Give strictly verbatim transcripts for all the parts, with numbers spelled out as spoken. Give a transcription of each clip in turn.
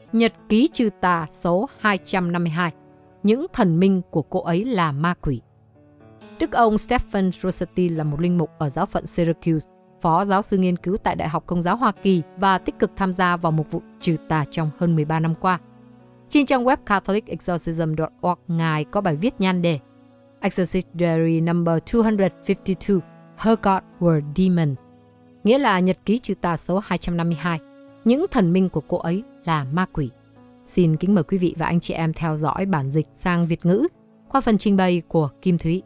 Nhật ký trừ tà số hai trăm năm mươi hai. Những thần minh của cô ấy là ma quỷ. Đức ông Stephen Rossetti là một linh mục ở giáo phận Syracuse, phó giáo sư nghiên cứu tại Đại học Công giáo Hoa Kỳ và tích cực tham gia vào một vụ trừ tà trong hơn mười ba năm qua. Trên trang web catholic exorcism dot org, Ngài có bài viết nhan đề Exorcist Diary number two hundred fifty-two, Her God Were Demon, nghĩa là nhật ký trừ tà số hai trăm năm mươi hai. Những thần minh của cô ấy là ma quỷ. Xin kính mời quý vị và anh chị em theo dõi bản dịch sang Việt ngữ qua phần trình bày của Kim Thúy.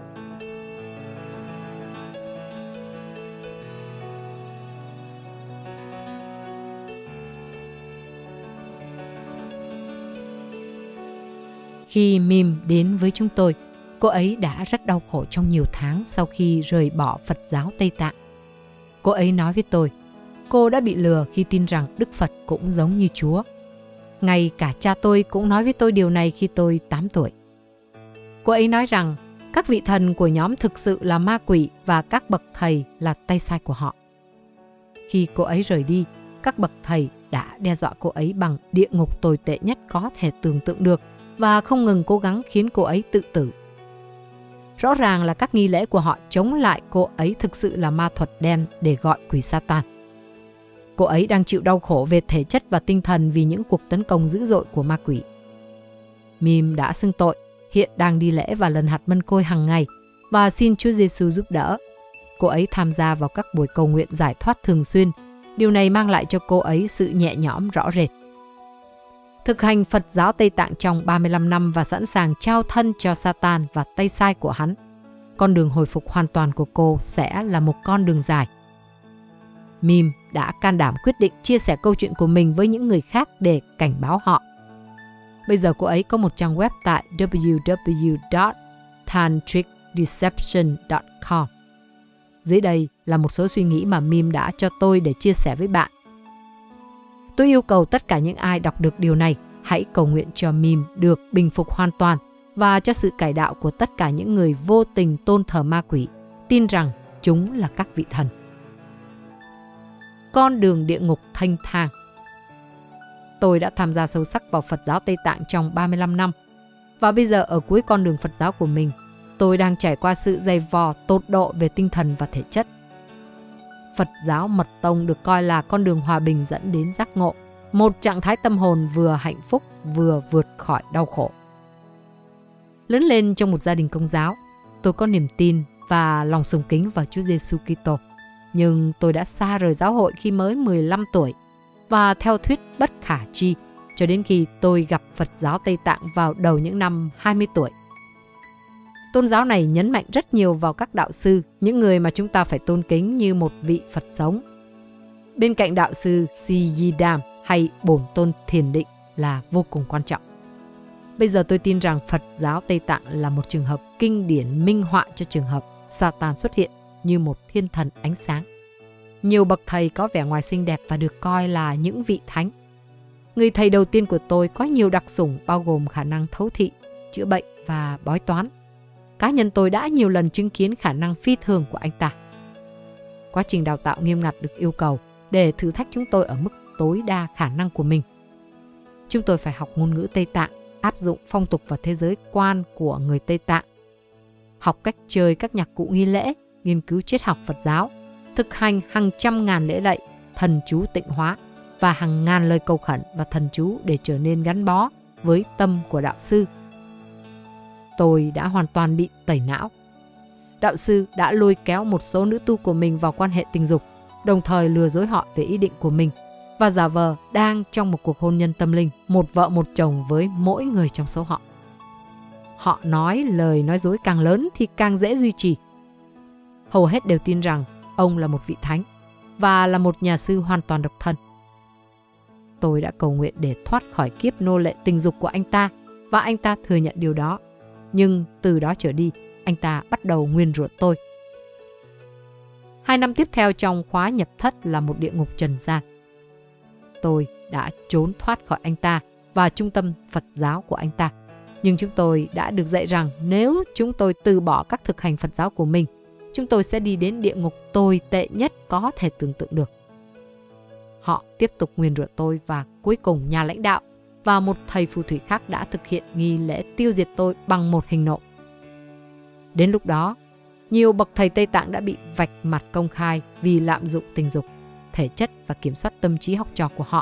Khi Mim đến với chúng tôi, cô ấy đã rất đau khổ trong nhiều tháng sau khi rời bỏ Phật giáo Tây Tạng. Cô ấy nói với tôi, cô đã bị lừa khi tin rằng Đức Phật cũng giống như Chúa. Ngay cả cha tôi cũng nói với tôi điều này khi tôi tám tuổi. Cô ấy nói rằng các vị thần của nhóm thực sự là ma quỷ và các bậc thầy là tay sai của họ. Khi cô ấy rời đi, các bậc thầy đã đe dọa cô ấy bằng địa ngục tồi tệ nhất có thể tưởng tượng được và không ngừng cố gắng khiến cô ấy tự tử. Rõ ràng là các nghi lễ của họ chống lại cô ấy thực sự là ma thuật đen để gọi quỷ Satan. Cô ấy đang chịu đau khổ về thể chất và tinh thần vì những cuộc tấn công dữ dội của ma quỷ. Mim đã xưng tội, hiện đang đi lễ và lần hạt mân côi hàng ngày và xin Chúa Giêsu giúp đỡ. Cô ấy tham gia vào các buổi cầu nguyện giải thoát thường xuyên. Điều này mang lại cho cô ấy sự nhẹ nhõm rõ rệt. Thực hành Phật giáo Tây Tạng trong ba mươi lăm năm và sẵn sàng trao thân cho Satan và tay sai của hắn. Con đường hồi phục hoàn toàn của cô sẽ là một con đường dài. Mim đã can đảm quyết định chia sẻ câu chuyện của mình với những người khác để cảnh báo họ. Bây giờ cô ấy có một trang web tại w w w dot tantric deception dot com. Dưới đây là một số suy nghĩ mà Mim đã cho tôi để chia sẻ với bạn. Tôi yêu cầu tất cả những ai đọc được điều này hãy cầu nguyện cho Mim được bình phục hoàn toàn và cho sự cải đạo của tất cả những người vô tình tôn thờ ma quỷ, tin rằng chúng là các vị thần. Con đường địa ngục thanh thang. Tôi đã tham gia sâu sắc vào Phật giáo Tây Tạng trong ba mươi lăm năm và bây giờ ở cuối con đường Phật giáo của mình, tôi đang trải qua sự dày vò tột độ về tinh thần và thể chất. Phật giáo Mật Tông được coi là con đường hòa bình dẫn đến giác ngộ, một trạng thái tâm hồn vừa hạnh phúc vừa vượt khỏi đau khổ. Lớn lên trong một gia đình Công giáo, tôi có niềm tin và lòng sùng kính vào Chúa Giêsu Kitô. Nhưng tôi đã xa rời giáo hội khi mới mười lăm tuổi và theo thuyết bất khả tri cho đến khi tôi gặp Phật giáo Tây Tạng vào đầu những năm hai mươi tuổi. Tôn giáo này nhấn mạnh rất nhiều vào các đạo sư, những người mà chúng ta phải tôn kính như một vị Phật sống. Bên cạnh đạo sư Siyidam hay Bổn Tôn Thiền Định là vô cùng quan trọng. Bây giờ tôi tin rằng Phật giáo Tây Tạng là một trường hợp kinh điển minh họa cho trường hợp Satan xuất hiện như một thiên thần ánh sáng. Nhiều bậc thầy có vẻ ngoài xinh đẹp và được coi là những vị thánh. Người thầy đầu tiên của tôi có nhiều đặc sủng bao gồm khả năng thấu thị, chữa bệnh và bói toán. Cá nhân tôi đã nhiều lần chứng kiến khả năng phi thường của anh ta. Quá trình đào tạo nghiêm ngặt được yêu cầu để thử thách chúng tôi ở mức tối đa khả năng của mình. Chúng tôi phải học ngôn ngữ Tây Tạng, áp dụng phong tục và thế giới quan của người Tây Tạng, học cách chơi các nhạc cụ nghi lễ, nghiên cứu triết học Phật giáo, thực hành hàng trăm ngàn lễ lạy, thần chú tịnh hóa và hàng ngàn lời cầu khẩn và thần chú để trở nên gắn bó với tâm của đạo sư. Tôi đã hoàn toàn bị tẩy não. Đạo sư đã lôi kéo một số nữ tu của mình vào quan hệ tình dục, đồng thời lừa dối họ về ý định của mình và giả vờ đang trong một cuộc hôn nhân tâm linh, một vợ một chồng với mỗi người trong số họ. Họ nói lời nói dối càng lớn thì càng dễ duy trì. Hầu hết đều tin rằng ông là một vị thánh và là một nhà sư hoàn toàn độc thân. Tôi đã cầu nguyện để thoát khỏi kiếp nô lệ tình dục của anh ta và anh ta thừa nhận điều đó. Nhưng từ đó trở đi, anh ta bắt đầu nguyền rủa tôi. Hai năm tiếp theo trong khóa nhập thất là một địa ngục trần gian. Tôi đã trốn thoát khỏi anh ta và trung tâm Phật giáo của anh ta. Nhưng chúng tôi đã được dạy rằng nếu chúng tôi từ bỏ các thực hành Phật giáo của mình, chúng tôi sẽ đi đến địa ngục tồi tệ nhất có thể tưởng tượng được. họ tiếp tục nguyền rủa tôi và cuối cùng nhà lãnh đạo và một thầy phù thủy khác đã thực hiện nghi lễ tiêu diệt tôi bằng một hình nộm. Đến lúc đó, nhiều bậc thầy Tây Tạng đã bị vạch mặt công khai vì lạm dụng tình dục, thể chất và kiểm soát tâm trí học trò của họ.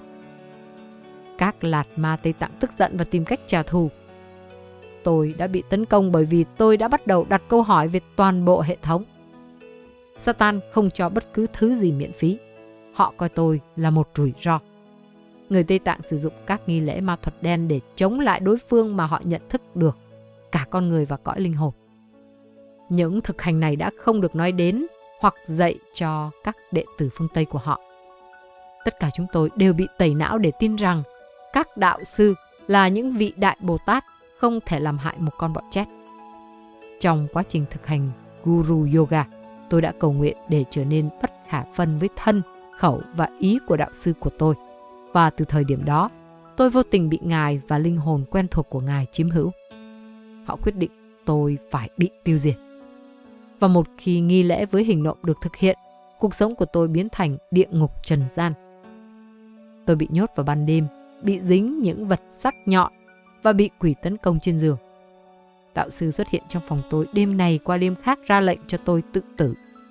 Các lạt ma Tây Tạng tức giận và tìm cách trả thù. Tôi đã bị tấn công bởi vì tôi đã bắt đầu đặt câu hỏi về toàn bộ hệ thống. Satan không cho bất cứ thứ gì miễn phí. Họ coi tôi là một rủi ro. Người Tây Tạng sử dụng các nghi lễ ma thuật đen để chống lại đối phương mà họ nhận thức được, cả con người và cõi linh hồn. Những thực hành này đã không được nói đến hoặc dạy cho các đệ tử phương Tây của họ. Tất cả chúng tôi đều bị tẩy não để tin rằng các đạo sư là những vị đại Bồ Tát không thể làm hại một con bọ chét. Trong quá trình thực hành Guru Yoga, tôi đã cầu nguyện để trở nên bất khả phân với thân, khẩu và ý của đạo sư của tôi. Và từ thời điểm đó, tôi vô tình bị Ngài và linh hồn quen thuộc của Ngài chiếm hữu. Họ quyết định tôi phải bị tiêu diệt. Và một khi nghi lễ với hình nộm được thực hiện, cuộc sống của tôi biến thành địa ngục trần gian. Tôi bị nhốt vào ban đêm, bị dính những vật sắc nhọn và bị quỷ tấn công trên giường. Đạo sư xuất hiện trong phòng tôi đêm này qua đêm khác ra lệnh cho tôi tự tử.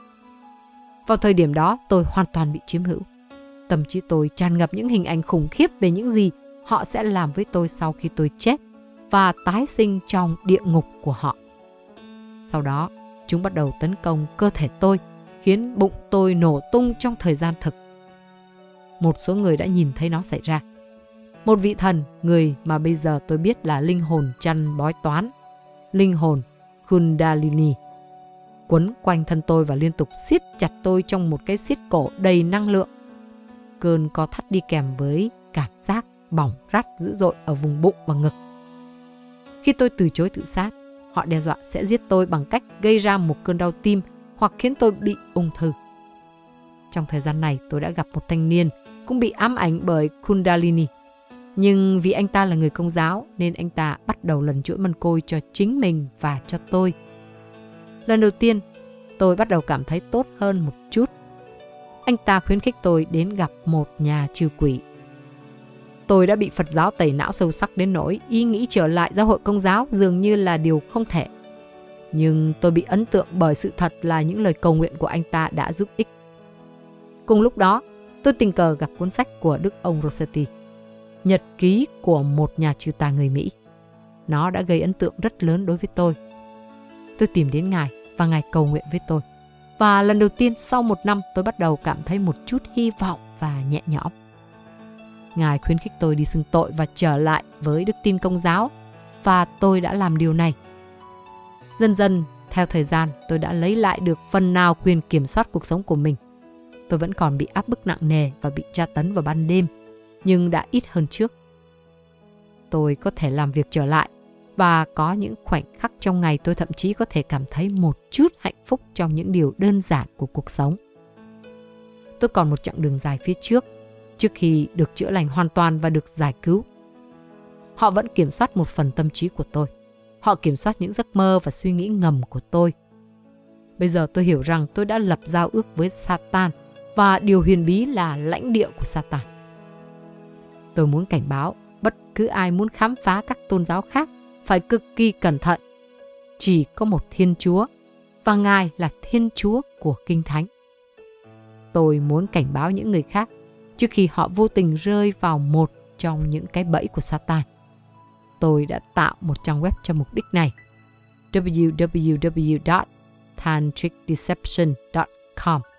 Vào thời điểm đó, tôi hoàn toàn bị chiếm hữu. Tâm trí tôi tràn ngập những hình ảnh khủng khiếp về những gì họ sẽ làm với tôi sau khi tôi chết và tái sinh trong địa ngục của họ. Sau đó, chúng bắt đầu tấn công cơ thể tôi, khiến bụng tôi nổ tung trong thời gian thực. Một số người đã nhìn thấy nó xảy ra. Một vị thần, người mà bây giờ tôi biết là linh hồn chăn bói toán, linh hồn Kundalini, quấn quanh thân tôi và liên tục siết chặt tôi trong một cái siết cổ đầy năng lượng. Cơn co thắt đi kèm với cảm giác bỏng rát dữ dội ở vùng bụng và ngực. Khi tôi từ chối tự sát, họ đe dọa sẽ giết tôi bằng cách gây ra một cơn đau tim hoặc khiến tôi bị ung thư. Trong thời gian này, tôi đã gặp một thanh niên cũng bị ám ảnh bởi Kundalini. Nhưng vì anh ta là người Công giáo nên anh ta bắt đầu lần chuỗi mân côi cho chính mình và cho tôi. Lần đầu tiên, tôi bắt đầu cảm thấy tốt hơn một chút. Anh ta khuyến khích tôi đến gặp một nhà trừ quỷ. Tôi đã bị Phật giáo tẩy não sâu sắc đến nỗi ý nghĩ trở lại giáo hội Công giáo dường như là điều không thể. Nhưng tôi bị ấn tượng bởi sự thật là những lời cầu nguyện của anh ta đã giúp ích. Cùng lúc đó, tôi tình cờ gặp cuốn sách của Đức ông Rossetti, Nhật ký của một nhà trừ tà người Mỹ. Nó đã gây ấn tượng rất lớn đối với tôi. Tôi tìm đến Ngài và Ngài cầu nguyện với tôi. Và lần đầu tiên sau một năm tôi bắt đầu cảm thấy một chút hy vọng và nhẹ nhõm. Ngài khuyến khích tôi đi xưng tội và trở lại với đức tin Công giáo, và tôi đã làm điều này. Dần dần, theo thời gian, tôi đã lấy lại được phần nào quyền kiểm soát cuộc sống của mình. Tôi vẫn còn bị áp bức nặng nề và bị tra tấn vào ban đêm, nhưng đã ít hơn trước. Tôi có thể làm việc trở lại, và có những khoảnh khắc trong ngày tôi thậm chí có thể cảm thấy một chút hạnh phúc trong những điều đơn giản của cuộc sống. Tôi còn một chặng đường dài phía trước, trước khi được chữa lành hoàn toàn và được giải cứu. Họ vẫn kiểm soát một phần tâm trí của tôi. Họ kiểm soát những giấc mơ và suy nghĩ ngầm của tôi. Bây giờ tôi hiểu rằng tôi đã lập giao ước với Satan, và điều huyền bí là lãnh địa của Satan. Tôi muốn cảnh báo bất cứ ai muốn khám phá các tôn giáo khác phải cực kỳ cẩn thận. Chỉ có một Thiên Chúa, và Ngài là Thiên Chúa của Kinh Thánh. Tôi muốn cảnh báo những người khác trước khi họ vô tình rơi vào một trong những cái bẫy của Satan. Tôi đã tạo một trang web cho mục đích này: w w w chot tantric deception chot com.